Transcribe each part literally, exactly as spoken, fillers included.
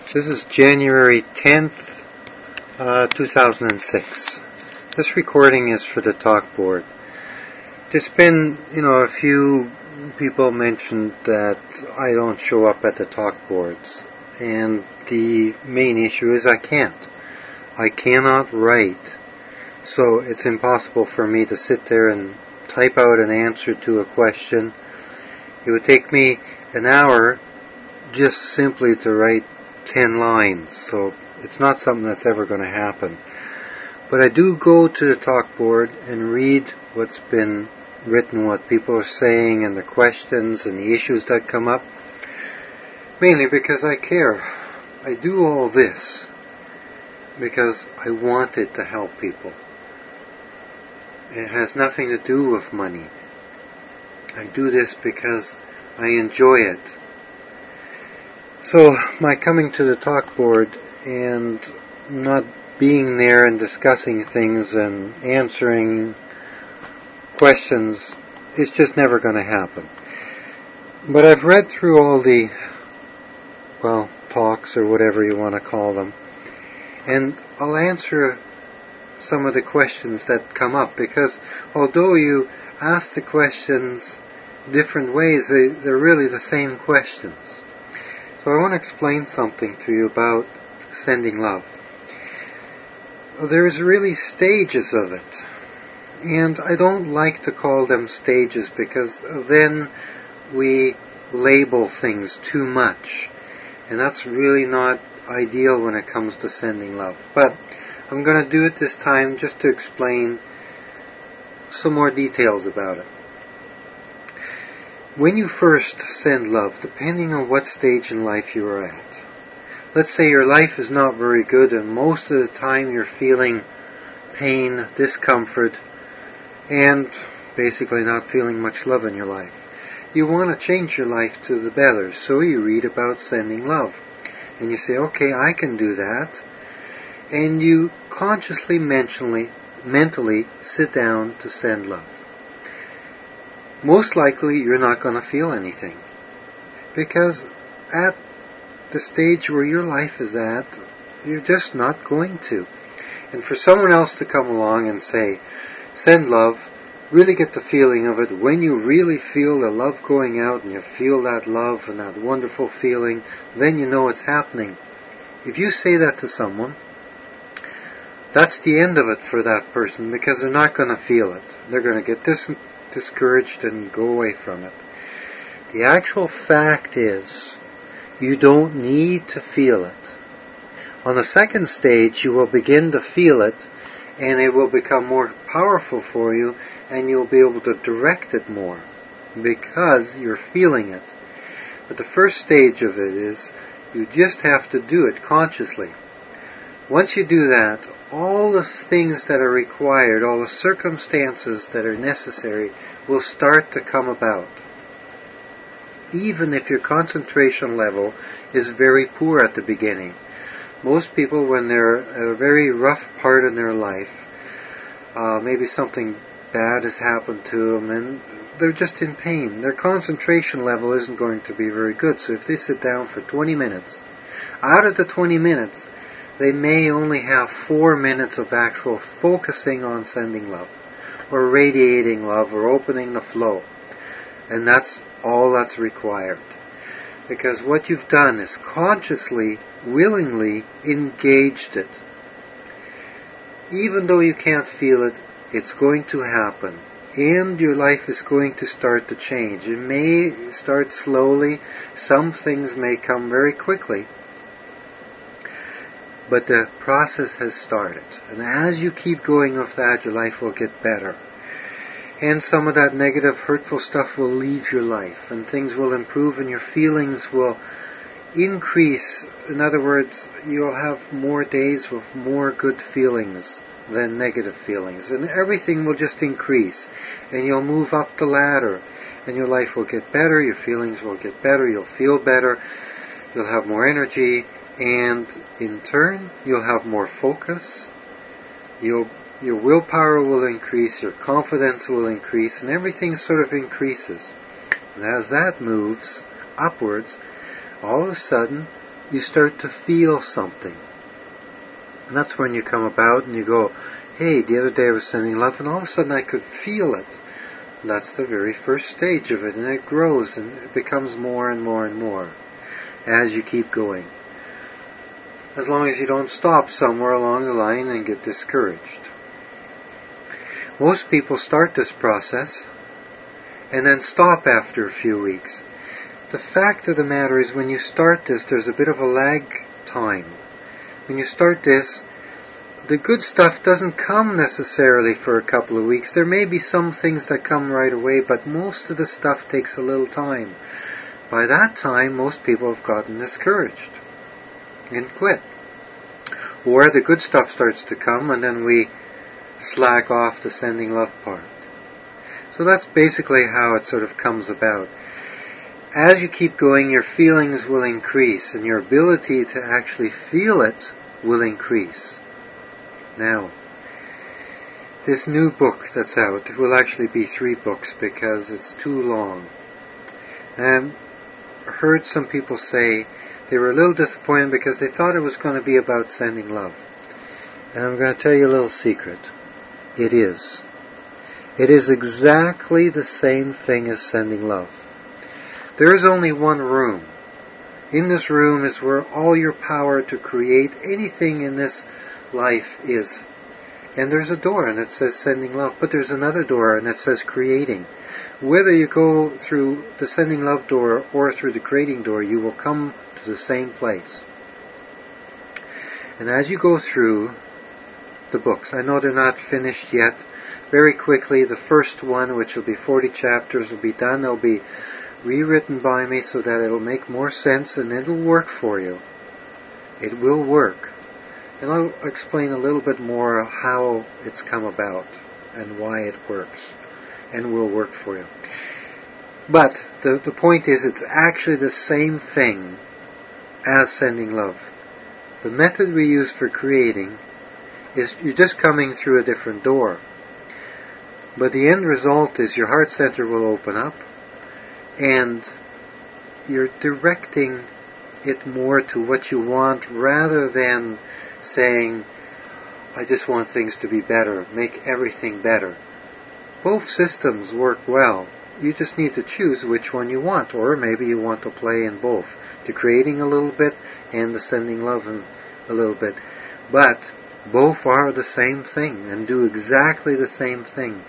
This is January tenth, uh, two thousand six. This recording is for the talk board. There's been, you know, a few people mentioned that I don't show up at the talk boards. And the main issue is I can't. I cannot write. So it's impossible for me to sit there and type out an answer to a question. It would take me an hour just simply to write ten lines, so it's not something that's ever going to happen. But I do go to the talk board and read what's been written, what people are saying, and the questions and the issues that come up, mainly because I care. I do all this because I want it to help people. It has nothing to do with money. I do this because I enjoy it. So my coming to the talk board and not being there and discussing things and answering questions is just never going to happen. But I've read through all the, well, talks or whatever you want to call them, and I'll answer some of the questions that come up, because although you ask the questions different ways, they, they're really the same questions. So I want to explain something to you about sending love. There's really stages of it. And I don't like to call them stages because then we label things too much. And that's really not ideal when it comes to sending love. But I'm going to do it this time just to explain some more details about it. When you first send love, depending on what stage in life you are at, let's say your life is not very good and most of the time you're feeling pain, discomfort, and basically not feeling much love in your life. You want to change your life to the better, so you read about sending love. And you say, okay, I can do that. And you consciously, mentally, mentally sit down to send love. Most likely you're not going to feel anything, because at the stage where your life is at, you're just not going to. And for someone else to come along and say, send love, really get the feeling of it, when you really feel the love going out and you feel that love and that wonderful feeling, then you know it's happening. If you say that to someone, that's the end of it for that person, because they're not going to feel it. They're going to get dis- discouraged and go away from it. The actual fact is, you don't need to feel it. On the second stage, you will begin to feel it, and it will become more powerful for you, and you'll be able to direct it more, because you're feeling it. But the first stage of it is, you just have to do it consciously. Once you do that, all the things that are required, all the circumstances that are necessary will start to come about. Even if your concentration level is very poor at the beginning. Most people, when they're at a very rough part in their life, uh, maybe something bad has happened to them and they're just in pain, their concentration level isn't going to be very good. So if they sit down for twenty minutes, out of the twenty minutes, they may only have four minutes of actual focusing on sending love, or radiating love, or opening the flow. And that's all that's required. Because what you've done is consciously, willingly engaged it. Even though you can't feel it, it's going to happen. And your life is going to start to change. It may start slowly. Some things may come very quickly. But the process has started. And as you keep going with that, your life will get better. And some of that negative, hurtful stuff will leave your life. And things will improve and your feelings will increase. In other words, you'll have more days with more good feelings than negative feelings. And everything will just increase. And you'll move up the ladder. And your life will get better. Your feelings will get better. You'll feel better. You'll have more energy. And in turn, you'll have more focus, you'll, your willpower will increase, your confidence will increase, and everything sort of increases. And as that moves upwards, all of a sudden, you start to feel something. And that's when you come about and you go, hey, the other day I was sending love and all of a sudden I could feel it. That's the very first stage of it, and it grows and it becomes more and more and more as you keep going. As long as you don't stop somewhere along the line and get discouraged. Most people start this process and then stop after a few weeks. The fact of the matter is when you start this, there's a bit of a lag time. When you start this, the good stuff doesn't come necessarily for a couple of weeks. There may be some things that come right away, but most of the stuff takes a little time. By that time, most people have gotten discouraged and quit. Or the good stuff starts to come and then we slack off the sending love part. So that's basically how it sort of comes about. As you keep going, your feelings will increase and your ability to actually feel it will increase. Now, this new book that's out will actually be three books because it's too long. Um, I heard some people say they were a little disappointed because they thought it was going to be about sending love. And I'm going to tell you a little secret. It is. It is exactly the same thing as sending love. There is only one room. In this room is where all your power to create anything in this life is. And there's a door and it says sending love, but there's another door and it says creating. Whether you go through the sending love door or through the creating door, you will come to the same place. And as you go through the books, I know they're not finished yet, very quickly the first one, which will be forty chapters, will be done. They'll be rewritten by me so that it'll make more sense and it'll work for you. It will work. And I'll explain a little bit more how it's come about and why it works and will work for you. But the, the point is it's actually the same thing as sending love. The method we use for creating is you're just coming through a different door. But the end result is your heart center will open up and you're directing it more to what you want rather than saying, I just want things to be better, make everything better. Both systems work well. You just need to choose which one you want, or maybe you want to play in both, the creating a little bit and the sending love a little bit. But both are the same thing and do exactly the same thing.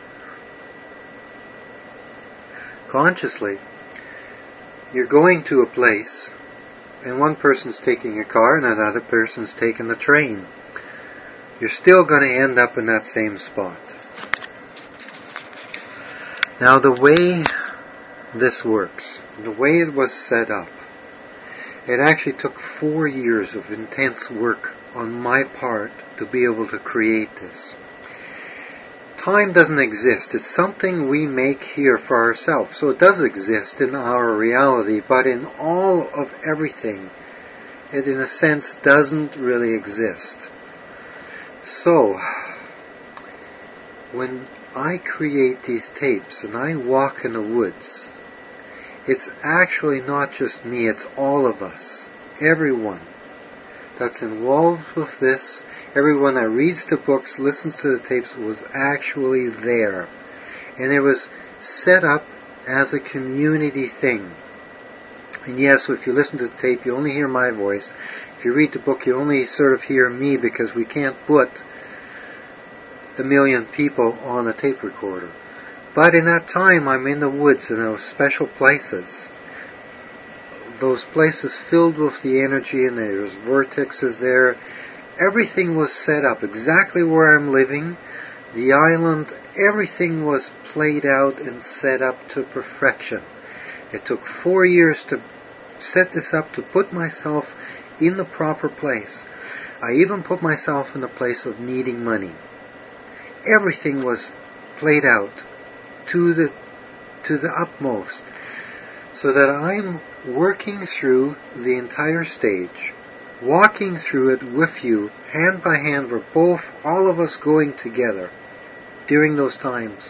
Consciously, you're going to a place and one person's taking a car and another person's taking the train. You're still going to end up in that same spot. Now the way this works, the way it was set up, it actually took four years of intense work on my part to be able to create this. Time doesn't exist. It's something we make here for ourselves. So it does exist in our reality, but in all of everything, it in a sense doesn't really exist. So, when I create these tapes and I walk in the woods, it's actually not just me, it's all of us. Everyone that's involved with this, everyone that reads the books, listens to the tapes, was actually there. And it was set up as a community thing. And yes, if you listen to the tape, you only hear my voice. If you read the book, you only sort of hear me because we can't put a million people on a tape recorder. But in that time, I'm in the woods in those special places. Those places filled with the energy, and there's vortexes there. Everything was set up exactly where I'm living. The island, everything was played out and set up to perfection. It took four years to set this up, to put myself in the proper place. I even put myself in the place of needing money. Everything was played out to the to the utmost, so that I'm working through the entire stage, walking through it with you, hand by hand. We're both, all of us, going together during those times,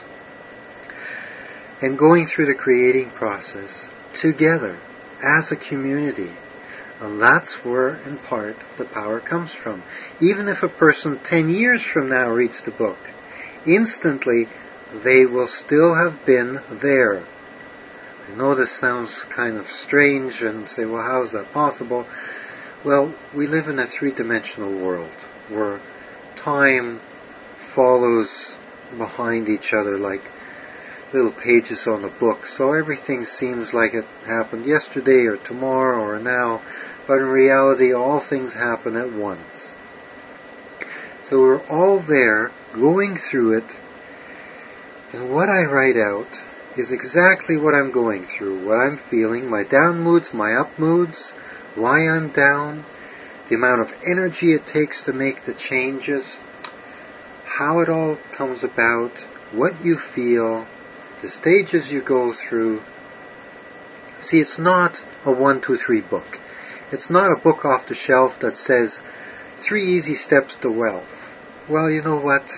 and going through the creating process together as a community. And that's where, in part, the power comes from. Even if a person ten years from now reads the book, instantly they will still have been there. I know this sounds kind of strange and say, well, how is that possible? Well, we live in a three-dimensional world where time follows behind each other like little pages on a book. So everything seems like it happened yesterday or tomorrow or now, but in reality all things happen at once. So we're all there going through it, and what I write out is exactly what I'm going through, what I'm feeling, my down moods, my up moods, why I'm down, the amount of energy it takes to make the changes, how it all comes about, what you feel, the stages you go through. See, it's not a one, two, three book. It's not a book off the shelf that says, three easy steps to wealth. Well, you know what?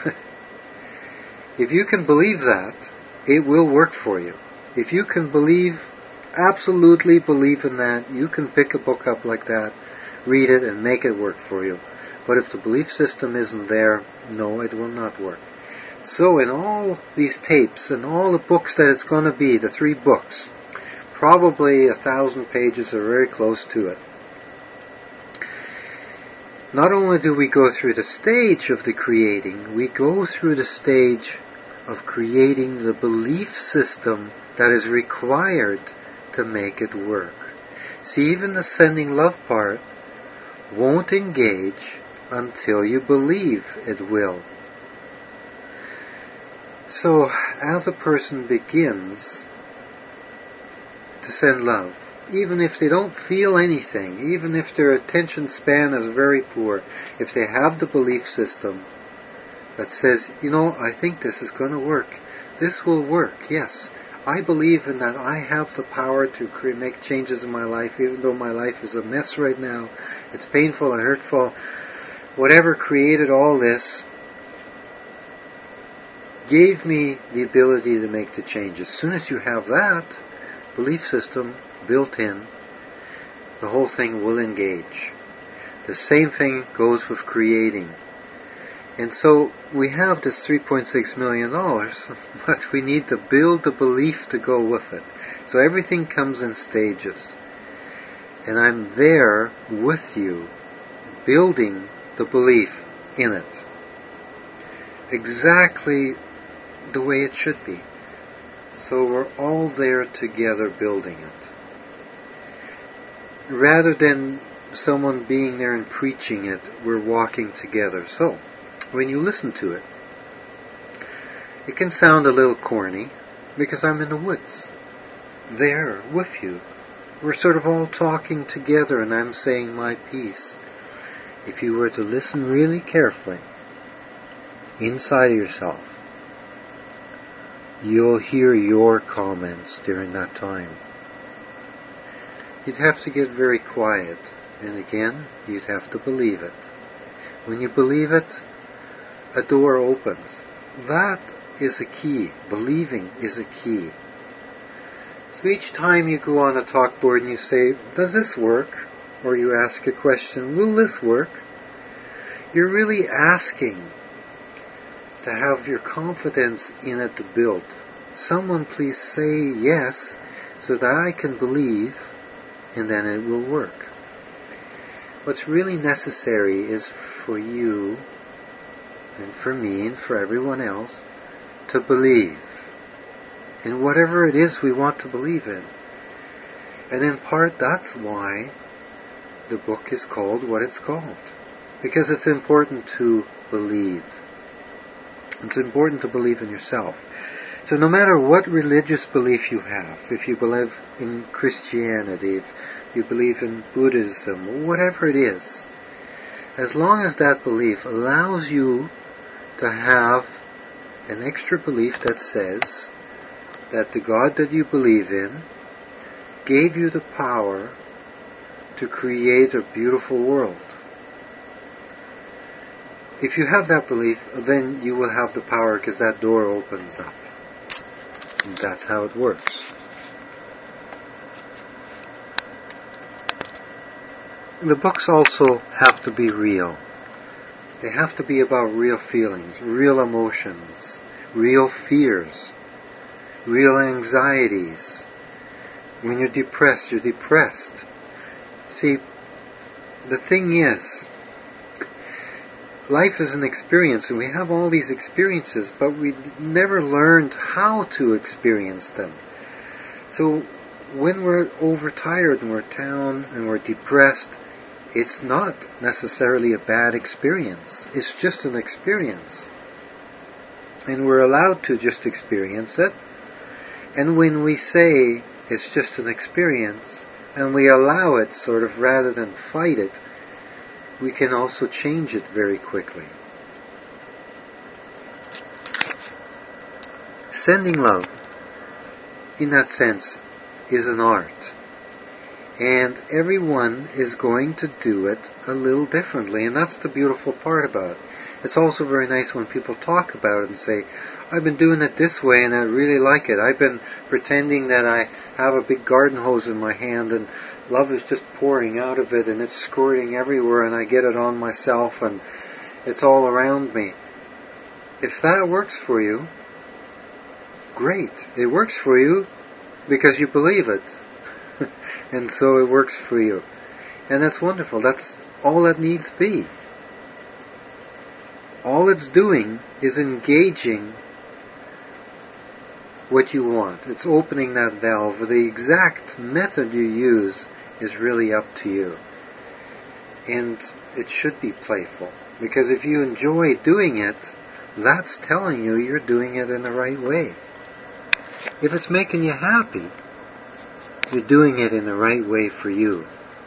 If you can believe that, it will work for you. If you can believe, absolutely believe in that, you can pick a book up like that, read it, and make it work for you. But if the belief system isn't there, no, it will not work. So in all these tapes and all the books that it's going to be, the three books, probably a thousand pages or very close to it, not only do we go through the stage of the creating, we go through the stage of creating the belief system that is required to make it work. See, even the sending love part won't engage until you believe it will. So, as a person begins to send love, even if they don't feel anything, even if their attention span is very poor, if they have the belief system that says, you know, I think this is going to work. This will work, yes. I believe in that I have the power to create, make changes in my life, even though my life is a mess right now. It's painful and hurtful. Whatever created all this gave me the ability to make the change. As soon as you have that belief system built in, the whole thing will engage. The same thing goes with creating. And so we have this three point six million dollars, but we need to build the belief to go with it. So everything comes in stages. And I'm there with you, building the belief in it. Exactly the way it should be. So we're all there together building it. Rather than someone being there and preaching it, we're walking together. So, when you listen to it, it can sound a little corny because I'm in the woods, there with you. We're sort of all talking together and I'm saying my piece. If you were to listen really carefully, inside of yourself, you'll hear your comments during that time. You'd have to get very quiet, and again, you'd have to believe it. When you believe it, a door opens. That is a key. Believing is a key. So each time you go on a talk board and you say, does this work? Or you ask a question, will this work? You're really asking to have your confidence in it to build. Someone please say yes so that I can believe, and then it will work. What's really necessary is for you and for me and for everyone else to believe in whatever it is we want to believe in. And in part that's why the book is called what it's called. Because it's important to believe. It's important to believe in yourself. So no matter what religious belief you have, if you believe in Christianity, if you believe in Buddhism, whatever it is, as long as that belief allows you to have an extra belief that says that the God that you believe in gave you the power to create a beautiful world. If you have that belief, then you will have the power because that door opens up. And that's how it works. the books also have to be real. They have to be about real feelings, real emotions, real fears, real anxieties. When you're depressed, you're depressed. See, the thing is, life is an experience, and we have all these experiences, but we never learned how to experience them. So when we're overtired and we're down and we're depressed, it's not necessarily a bad experience. It's just an experience. And we're allowed to just experience it. And when we say it's just an experience, and we allow it sort of rather than fight it, we can also change it very quickly. Sending love, in that sense, is an art. And everyone is going to do it a little differently, and that's the beautiful part about it. It's also very nice when people talk about it and say, I've been doing it this way and I really like it. I've been pretending that I have a big garden hose in my hand and love is just pouring out of it and it's squirting everywhere and I get it on myself and it's all around me. If that works for you, great. It works for you because you believe it. And so it works for you. And that's wonderful. That's all that needs be. All it's doing is engaging what you want. It's opening that valve. The exact method you use is really up to you. And it should be playful. Because if you enjoy doing it, that's telling you you're doing it in the right way. If it's making you happy, you're doing it in the right way for you.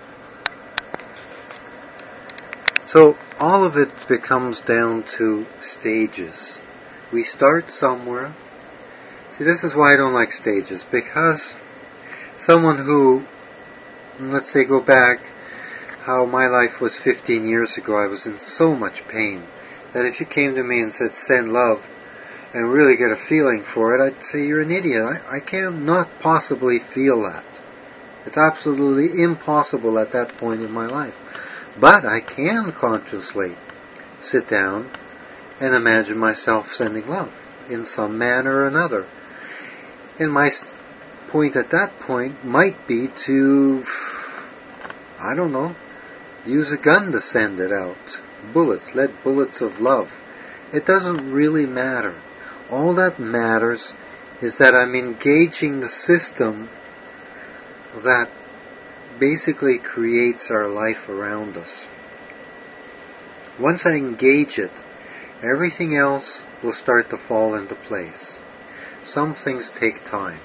So all of it becomes down to stages. We start somewhere. See, this is why I don't like stages, because someone who, let's say go back how my life was fifteen years ago, I was in so much pain that if you came to me and said send love and really get a feeling for it, I'd say you're an idiot. I, I cannot possibly feel that. It's absolutely impossible at that point in my life. But I can consciously sit down and imagine myself sending love in some manner or another. And my point at that point might be to, I don't know, use a gun to send it out. Bullets, lead bullets of love. It doesn't really matter. All that matters is that I'm engaging the system that basically creates our life around us. Once I engage it, everything else will start to fall into place. Some things take time.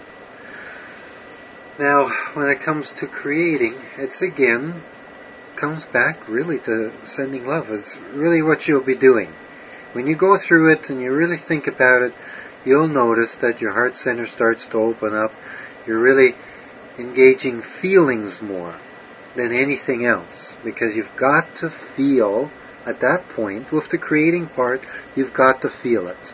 Now, when it comes to creating, it's again, comes back really to sending love. It's really what you'll be doing. When you go through it and you really think about it, you'll notice that your heart center starts to open up. You're really engaging feelings more than anything else, because you've got to feel at that point, with the creating part, you've got to feel it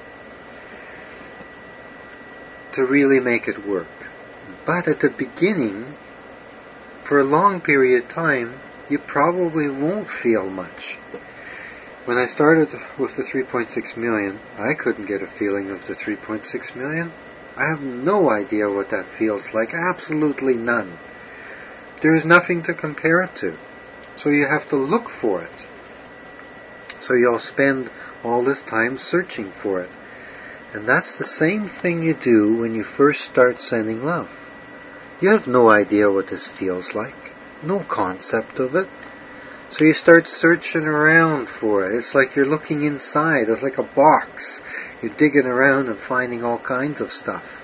to really make it work. But at the beginning, for a long period of time, you probably won't feel much. When I started with the three point six million, I couldn't get a feeling of the three point six million. I have no idea what that feels like. Absolutely none. There is nothing to compare it to. So you have to look for it. So you'll spend all this time searching for it. And that's the same thing you do when you first start sending love. You have no idea what this feels like. No concept of it. So you start searching around for it. It's like you're looking inside. It's like a box. You're digging around and finding all kinds of stuff.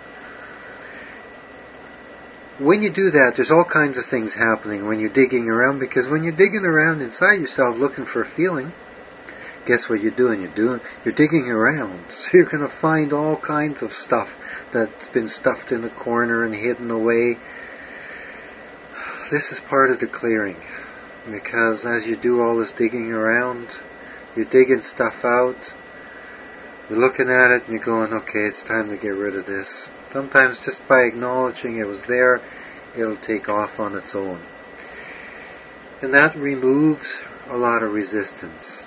When you do that, there's all kinds of things happening when you're digging around, because when you're digging around inside yourself looking for a feeling, guess what you're doing? You're doing, you're digging around. So you're going to find all kinds of stuff that's been stuffed in a corner and hidden away. This is part of the clearing, because as you do all this digging around, you're digging stuff out. You're looking at it and you're going, okay, it's time to get rid of this. Sometimes just by acknowledging it was there, it'll take off on its own. And that removes a lot of resistance.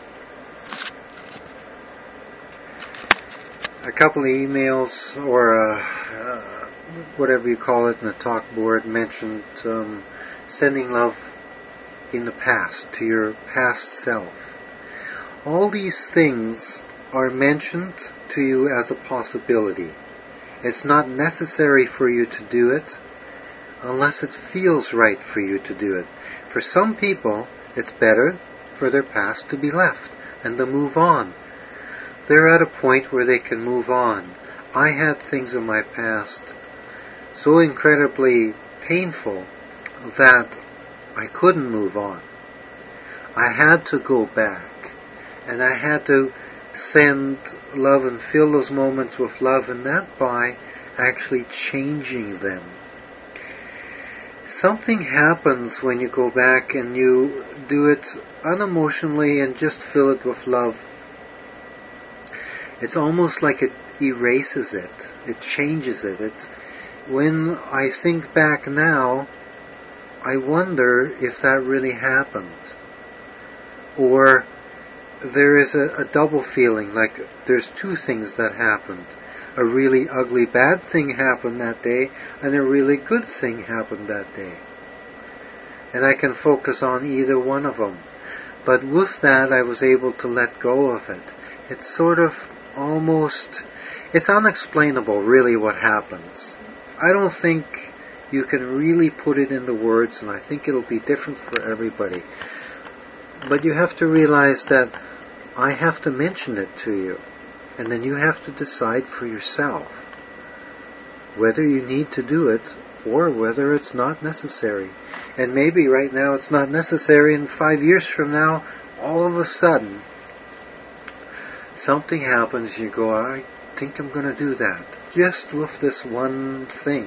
A couple of emails or uh, uh, whatever you call it in the talk board mentioned um, sending love in the past, to your past self. All these things are mentioned to you as a possibility. It's not necessary for you to do it unless it feels right for you to do it. For some people, it's better for their past to be left and to move on. They're at a point where they can move on. I had things in my past so incredibly painful that I couldn't move on. I had to go back, and I had to send love and fill those moments with love, and that by actually changing them. Something happens when you go back and you do it unemotionally and just fill it with love. It's almost like it erases it. It changes it. It. When I think back now, I wonder if that really happened. Or there is a, a double feeling, like there's two things that happened. A really ugly bad thing happened that day, and a really good thing happened that day. And I can focus on either one of them. But with that, I was able to let go of it. It's sort of almost, it's unexplainable really what happens. I don't think you can really put it into words, and I think it'll be different for everybody. But you have to realize that I have to mention it to you. And then you have to decide for yourself whether you need to do it or whether it's not necessary. And maybe right now it's not necessary, and five years from now, all of a sudden, something happens, you go, I think I'm going to do that. Just with this one thing.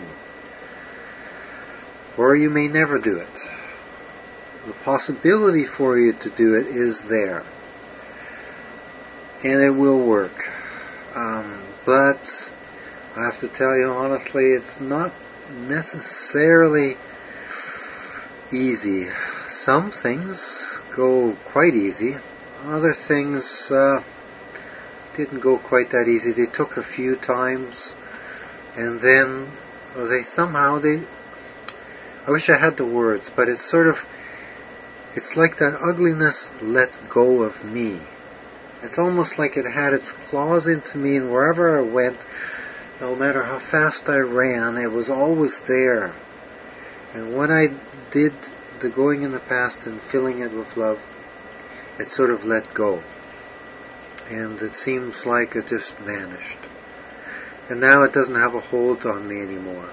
Or you may never do it. The possibility for you to do it is there. And it will work. Um, but I have to tell you honestly, it's not necessarily easy. Some things go quite easy. Other things uh, didn't go quite that easy. They took a few times, and then they somehow they. I wish I had the words, but it's sort of. It's like that ugliness let go of me. It's almost like it had its claws into me, and wherever I went, no matter how fast I ran, it was always there. And when I did the going in the past and filling it with love, it sort of let go. And it seems like it just vanished. And now it doesn't have a hold on me anymore.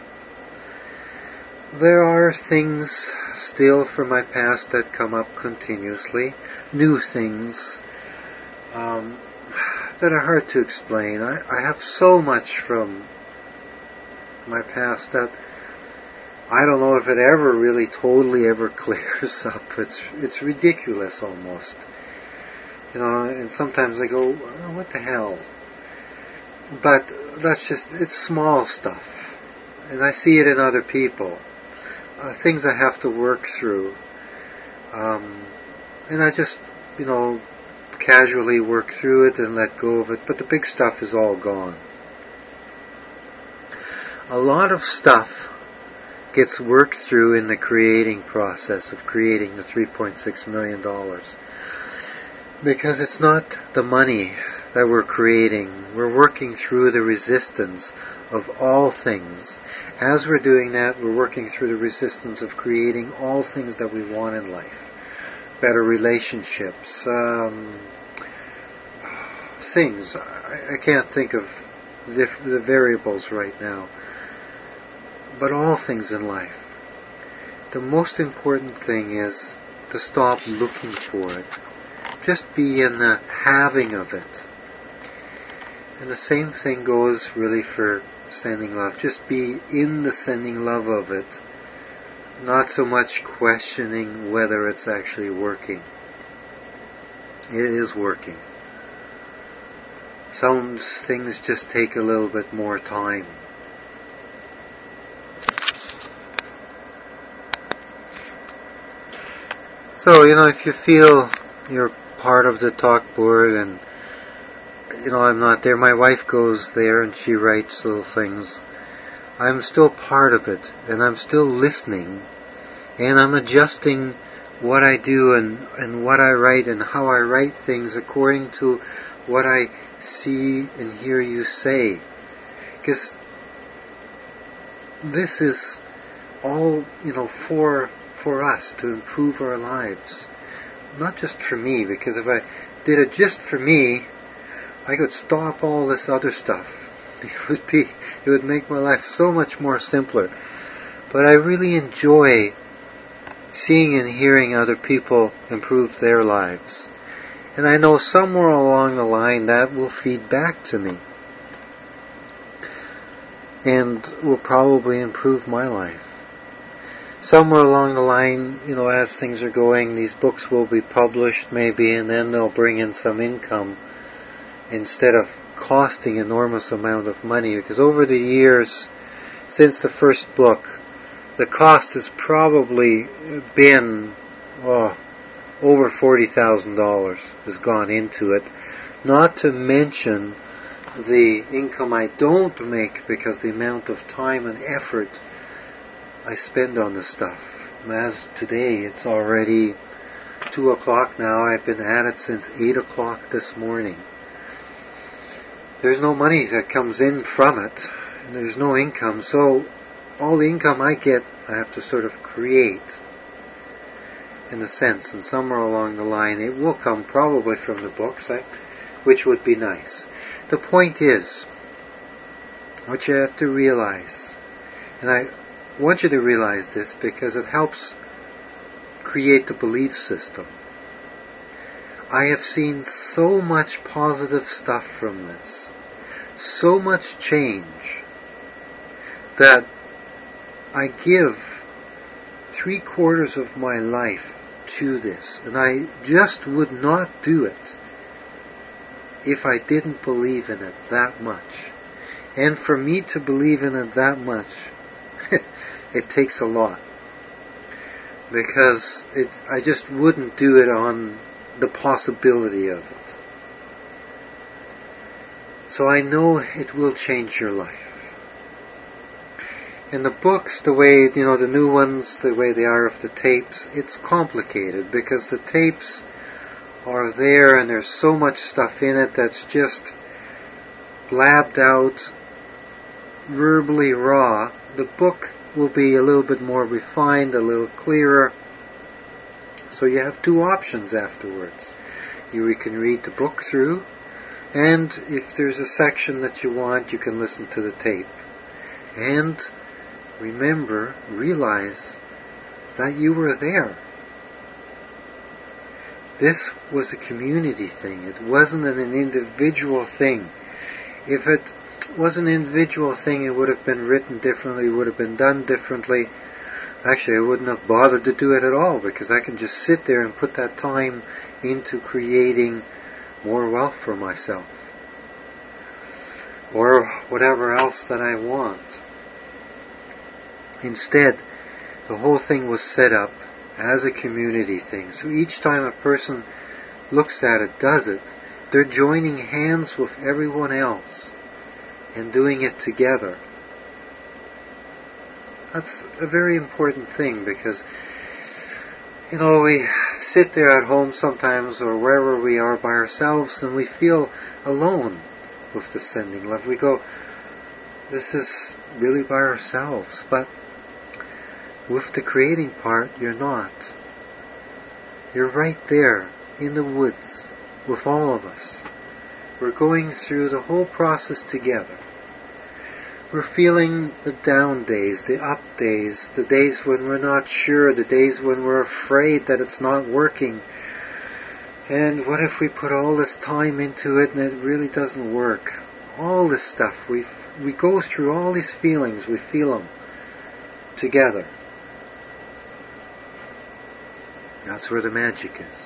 There are things still from my past that come up continuously, new things um, that are hard to explain. I, I have so much from my past that I don't know if it ever really totally ever clears up. It's it's ridiculous almost. You know, and sometimes I go, oh, what the hell? But that's just, it's small stuff. And I see it in other people. Uh, things I have to work through. Um, and I just, you know, casually work through it and let go of it. But the big stuff is all gone. A lot of stuff gets worked through in the creating process of creating the three point six million dollars. Because it's not the money that we're creating. We're working through the resistance of all things. As we're doing that, we're working through the resistance of creating all things that we want in life. Better relationships, um, things. I, I can't think of the, the variables right now. But all things in life. The most important thing is to stop looking for it. Just be in the having of it. And the same thing goes really for sending love. Just be in the sending love of it. Not so much questioning whether it's actually working. It is working. Some things just take a little bit more time. So, you know, if you feel you're part of the talk board and, you know, I'm not there, my wife goes there and she writes little things. I'm still part of it, and I'm still listening, and I'm adjusting what I do and, and what I write and how I write things according to what I see and hear you say. Because this is all, you know, for for us to improve our lives. Not just for me, because if I did it just for me, I could stop all this other stuff. It would be, it would make my life so much more simpler. But I really enjoy seeing and hearing other people improve their lives. And I know somewhere along the line that will feed back to me. And will probably improve my life. Somewhere along the line, you know, as things are going, these books will be published maybe, and then they'll bring in some income instead of costing enormous amount of money. Because over the years, since the first book, the cost has probably been oh, over forty thousand dollars has gone into it. Not to mention the income I don't make because the amount of time and effort I spend on this stuff. As today, it's already two o'clock now. I've been at it since eight o'clock this morning. There's no money that comes in from it. And there's no income. So all the income I get, I have to sort of create, in a sense. And somewhere along the line, it will come probably from the books, which would be nice. The point is, what you have to realize, and I want you to realize this because it helps create the belief system. I have seen so much positive stuff from this, so much change, that I give three quarters of my life to this, and I just would not do it if I didn't believe in it that much. And for me to believe in it that much, it takes a lot. Because it, I just wouldn't do it on the possibility of it. So I know it will change your life. In the books, the way, you know, the new ones, the way they are of the tapes, it's complicated because the tapes are there and there's so much stuff in it that's just blabbed out, verbally raw. The book will be a little bit more refined, a little clearer. So you have two options afterwards. You can read the book through, and if there's a section that you want, you can listen to the tape. And remember, realize that you were there. This was a community thing. It wasn't an individual thing. If it was an individual thing, it would have been written differently, it would have been done differently. Actually, I wouldn't have bothered to do it at all because I can just sit there and put that time into creating more wealth for myself. Or whatever else that I want. Instead, the whole thing was set up as a community thing. So each time a person looks at it, does it, they're joining hands with everyone else and doing it together. That's a very important thing because, you know, we sit there at home sometimes or wherever we are by ourselves and we feel alone with the sending love. We go, this is really by ourselves. But with the creating part, you're not. You're right there in the woods with all of us. We're going through the whole process together. We're feeling the down days, the up days, the days when we're not sure, the days when we're afraid that it's not working. And what if we put all this time into it and it really doesn't work? All this stuff, we we go through all these feelings, we feel them together. That's where the magic is.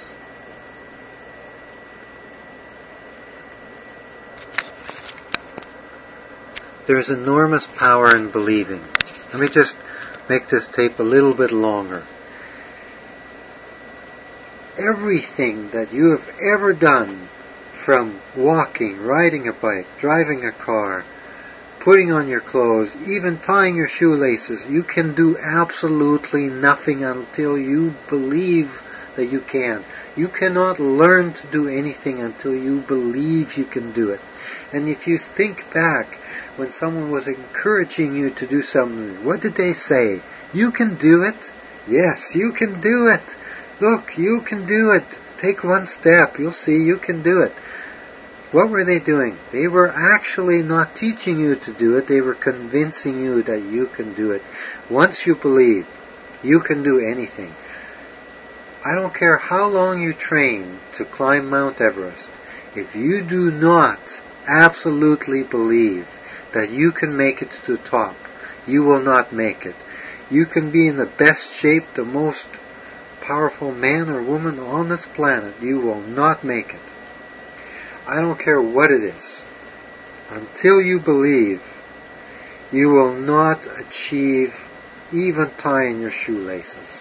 There's enormous power in believing. Let me just make this tape a little bit longer. everything that you have ever done, from walking, riding a bike, driving a car, putting on your clothes, even tying your shoelaces, you can do absolutely nothing until you believe that you can. You cannot learn to do anything until you believe you can do it. And if you think back, when someone was encouraging you to do something, what did they say? You can do it. Yes, you can do it. Look, you can do it. Take one step. You'll see you can do it. What were they doing? They were actually not teaching you to do it. They were convincing you that you can do it. Once you believe, you can do anything. I don't care how long you train to climb Mount Everest. If you do not absolutely believe that you can make it to the top, you will not make it. You can be in the best shape, the most powerful man or woman on this planet. You will not make it. I don't care what it is. Until you believe, you will not achieve even tying your shoelaces.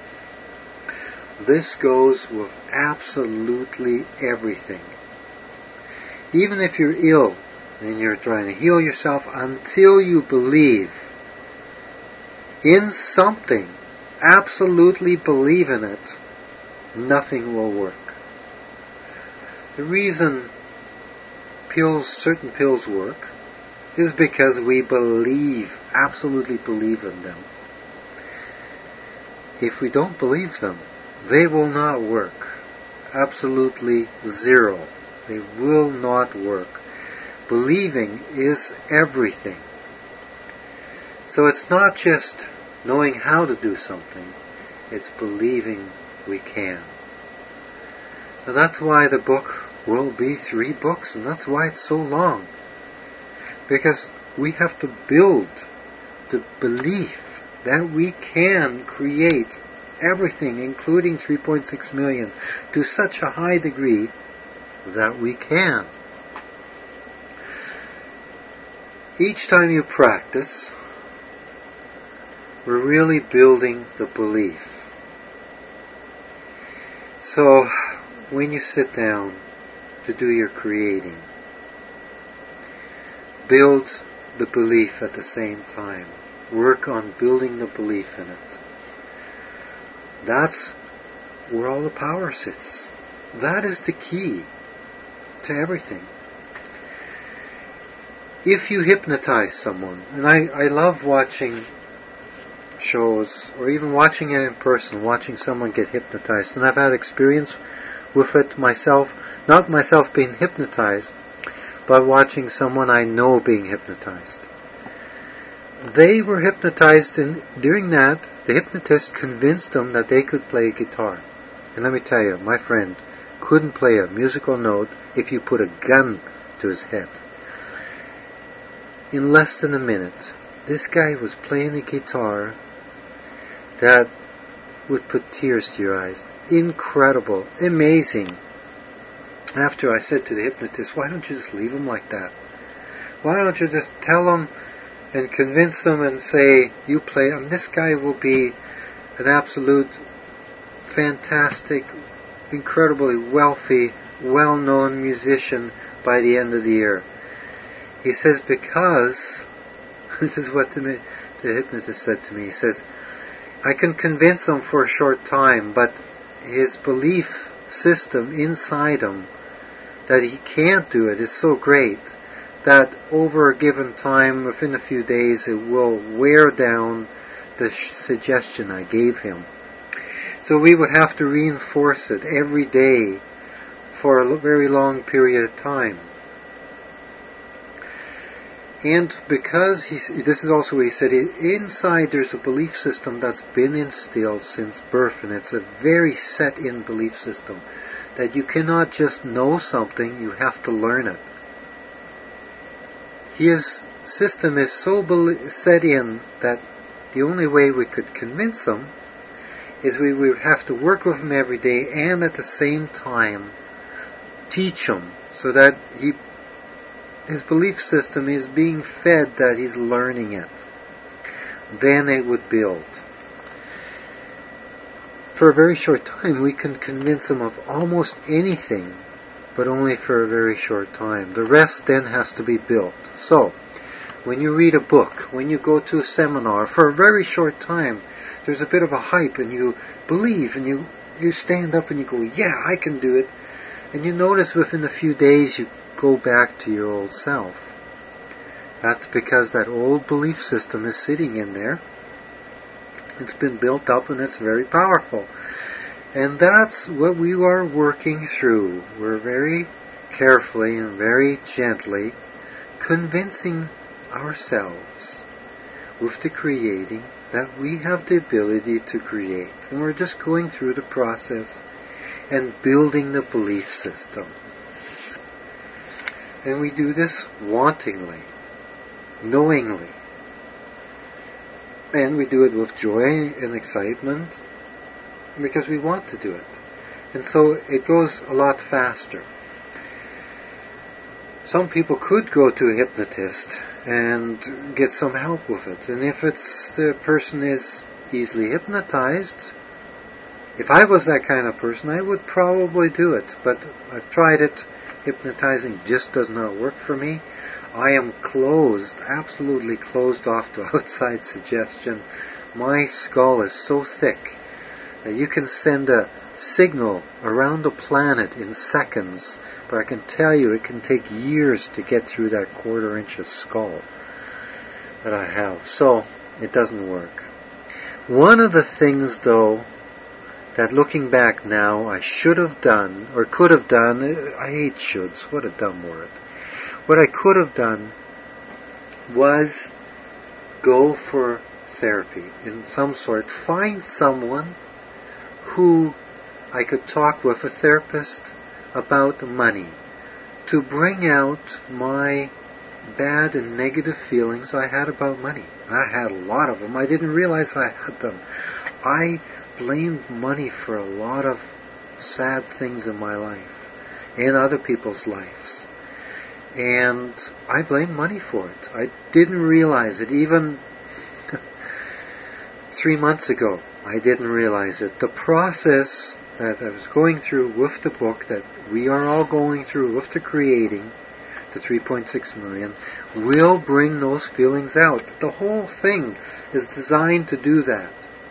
This goes with absolutely everything. Even if you're ill and you're trying to heal yourself, until you believe in something, absolutely believe in it, nothing will work. The reason pills, certain pills work, is because we believe, absolutely believe in them. If we don't believe them, they will not work. Absolutely zero. They will not work. Believing is everything. So it's not just knowing how to do something, it's believing we can. Now that's why the book will be three books, and that's why it's so long. Because we have to build the belief that we can create everything, including three point six million, to such a high degree that we can. Each time you practice, we're really building the belief. So, when you sit down to do your creating, build the belief at the same time. Work on building the belief in it. That's where all the power sits. That is the key to everything. If you hypnotize someone, and I, I love watching shows, or even watching it in person, watching someone get hypnotized, and I've had experience with it myself, not myself being hypnotized, but watching someone I know being hypnotized. They were hypnotized, and during that, the hypnotist convinced them that they could play guitar. And let me tell you, my friend couldn't play a musical note if you put a gun to his head. In less than a minute, this guy was playing a guitar that would put tears to your eyes. Incredible, amazing. After I said to the hypnotist, why don't you just leave him like that? Why don't you just tell him and convince them and say, you play, and this guy will be an absolute fantastic, incredibly wealthy, well-known musician by the end of the year. He says, because, this is what the, the hypnotist said to me, he says, I can convince him for a short time, but his belief system inside him that he can't do it is so great that over a given time, within a few days, it will wear down the sh- suggestion I gave him. So we would have to reinforce it every day for a very long period of time. And because, he, this is also what he said, inside there's a belief system that's been instilled since birth, and it's a very set-in belief system, that you cannot just know something, you have to learn it. His system is so set in that the only way we could convince him is we would have to work with him every day and at the same time teach him so that he his belief system is being fed that he's learning it. Then it would build. for a very short time, we can convince them of almost anything, but only for a very short time. The rest then has to be built. So, when you read a book, when you go to a seminar, for a very short time, there's a bit of a hype, and you believe, and you, you stand up and you go, yeah, I can do it. And you notice within a few days you go back to your old self. That's because that old belief system is sitting in there. It's been built up and it's very powerful. And that's what we are working through. We're very carefully and very gently convincing ourselves with the creating that we have the ability to create. And we're just going through the process and building the belief system. And we do this wantingly, knowingly. And we do it with joy and excitement because we want to do it. And so it goes a lot faster. Some people could go to a hypnotist and get some help with it. And if it's the person is easily hypnotized, if I was that kind of person, I would probably do it. But I've tried it. Hypnotizing just does not work for me. I am closed, absolutely closed off to outside suggestion. My skull is so thick that you can send a signal around the planet in seconds, but I can tell you it can take years to get through that quarter inch of skull that I have. So, it doesn't work. One of the things, though, that looking back now I should have done, or could have done, I hate shoulds, what a dumb word. What I could have done was go for therapy in some sort. Find someone who I could talk with, a therapist, about money, to bring out my bad and negative feelings I had about money. I had a lot of them. I didn't realize I had them. I blamed money for a lot of sad things in my life, in other people's lives. And I blame money for it. I didn't realize it. Even three months ago, I didn't realize it. The process that I was going through with the book, that we are all going through with the creating, the three point six million, will bring those feelings out. The whole thing is designed to do that.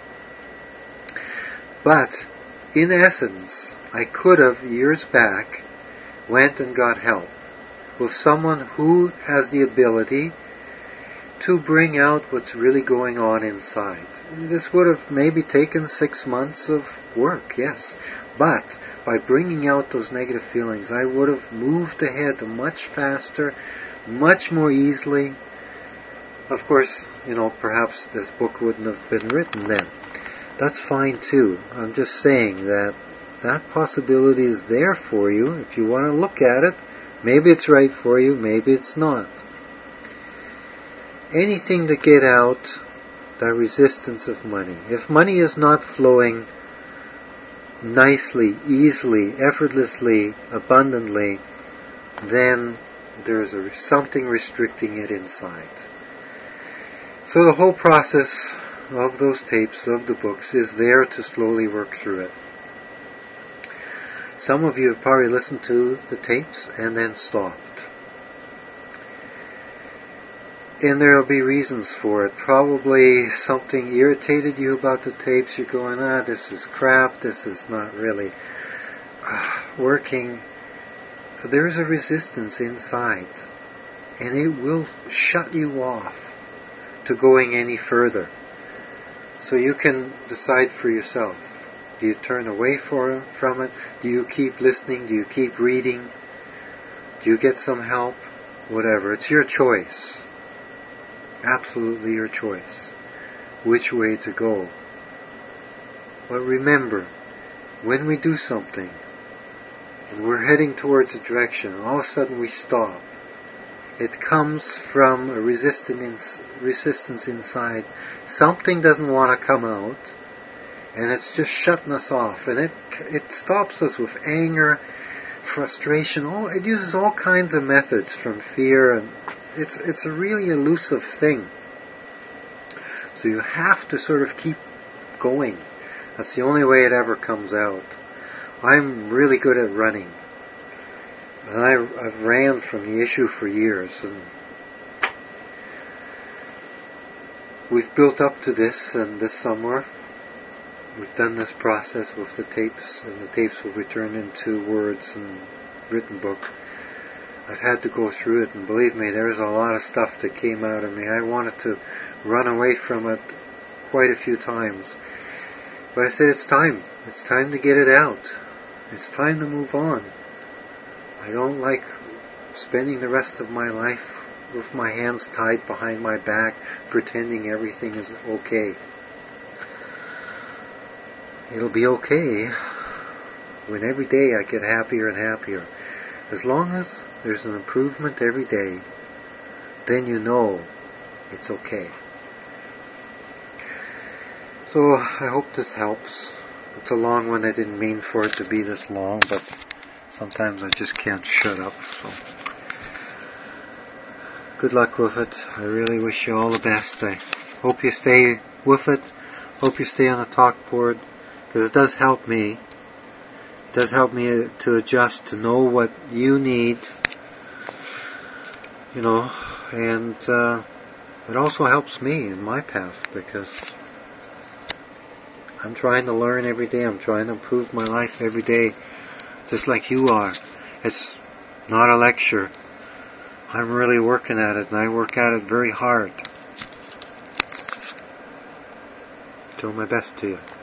But, in essence, I could have, years back, went and got help with someone who has the ability to bring out what's really going on inside. This would have maybe taken six months of work, yes. But by bringing out those negative feelings, I would have moved ahead much faster, much more easily. Of course, you know, perhaps this book wouldn't have been written then. That's fine too. I'm just saying that that possibility is there for you if you want to look at it. Maybe it's right for you, maybe it's not. Anything to get out the resistance of money. If money is not flowing nicely, easily, effortlessly, abundantly, then there's a, something restricting it inside. So the whole process of those tapes, of the books, is there to slowly work through it. Some of you have probably listened to the tapes and then stopped. And there will be reasons for it. Probably something irritated you about the tapes. You're going, ah, this is crap, this is not really uh, working. There's a resistance inside, and it will shut you off to going any further. So you can decide for yourself. Do you turn away for, from it? Do you keep listening? Do you keep reading? Do you get some help? Whatever. It's your choice. Absolutely your choice. Which way to go. But remember, when we do something, and we're heading towards a direction, all of a sudden we stop. It comes from a resistance, resistance inside. Something doesn't want to come out, and it's just shutting us off. And it it stops us with anger, frustration. Oh, it uses all kinds of methods, from fear, and it's it's a really elusive thing. So you have to sort of keep going. That's the only way it ever comes out. I'm really good at running. And I, I've ran from the issue for years. And we've built up to this, and this summer we've done this process with the tapes, and the tapes will be turned into words and written book. I've had to go through it, and believe me, there's a lot of stuff that came out of me. I wanted to run away from it quite a few times. But I said, it's time. It's time to get it out. It's time to move on. I don't like spending the rest of my life with my hands tied behind my back, pretending everything is okay. It'll be okay when every day I get happier and happier. As long as there's an improvement every day, then you know it's okay. So I hope this helps. It's a long one. I didn't mean for it to be this long, but sometimes I just can't shut up. So good luck with it. I really wish you all the best. I hope you stay with it. Hope you stay on the talk board, because it does help me. It does help me to adjust, to know what you need, you know, and uh, it also helps me in my path, because I'm trying to learn every day. I'm trying to improve my life every day, just like you are. It's not a lecture. I'm really working at it, and I work at it very hard. Do my best to you.